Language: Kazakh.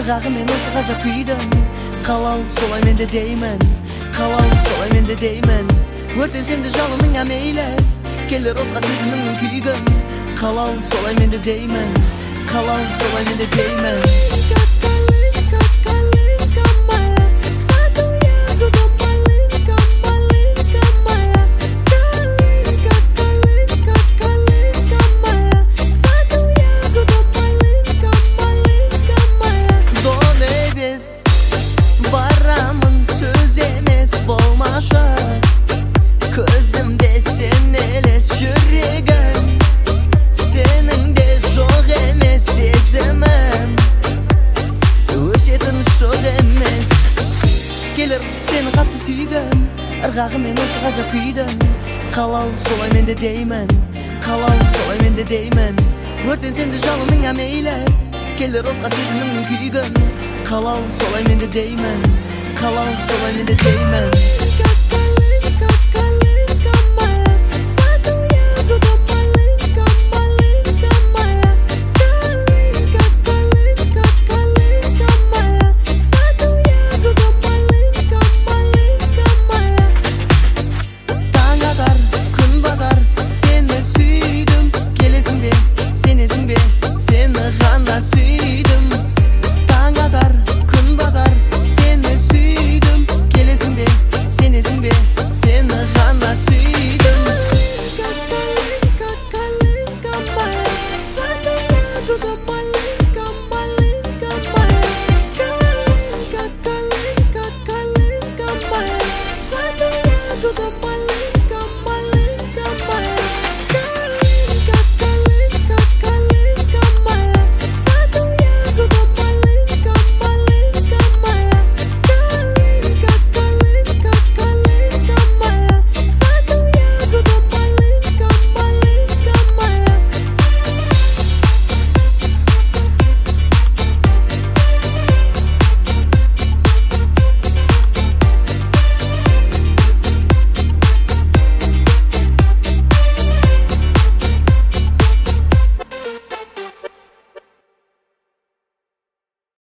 ыргагы мен осы гажап күйдөн калауым солай мен де деймин, калауым солай мен де деймин. Өртенсең де жалыныңа мейлі, келер отқа сезіміңнің күйгөн калауым солай мен де деймин, калауым солай мен де деймин. Közümde sen eles yüreğim, senin de çok emes sezemem, öşetin çok emes. Gelir seni katı süygüm, ırgağım men осы gajap kүйdön kalauım solay men de deymen, kalauım solay men de deymen. Örtensen de жалыныңа мейлі, келер отқа сезіміңнің күйгөн kalauım solay men de deymen, kalauım solay men de deymen.